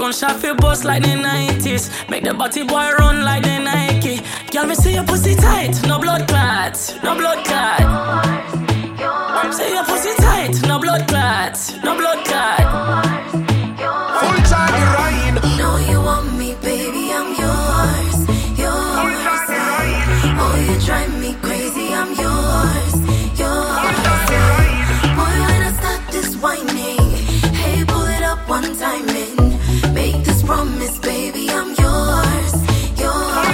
gunshot feel bust like the 90s. Make the body boy run like the Nike. Girl, me say your pussy tight, no blood clot, no blood clot. Say your pussy tight, no blood clot, no blood clot. Full time ride. Know you want me, baby, I'm yours, yours. Oh, you drive me crazy, I'm yours, yours. Boy, when I start this whining, hey, pull it up one time and make this promise, baby, I'm yours, yours.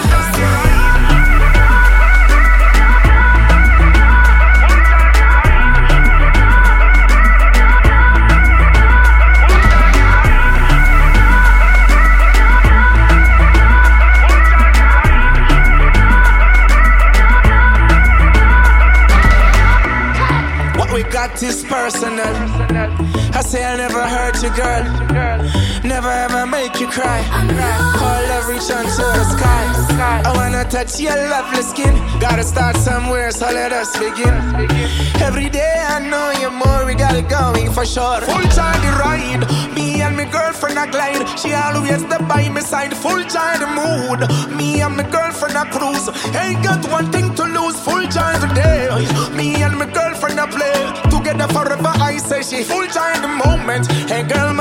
Got this personal. I say I never hurt you, girl. Never ever make you cry. Call love reach onto the sky. I wanna touch your lovely skin. Gotta start somewhere, so let us begin. Every day I know you more, we got it going for sure. Full time the ride. Me and my girlfriend a glide. She always there by my side. Full time the mood. Me and my girlfriend a cruise. Ain't got one thing to lose. Full time the day. Me and my girlfriend a play. Together forever, I say she full time the moment. Hey girl,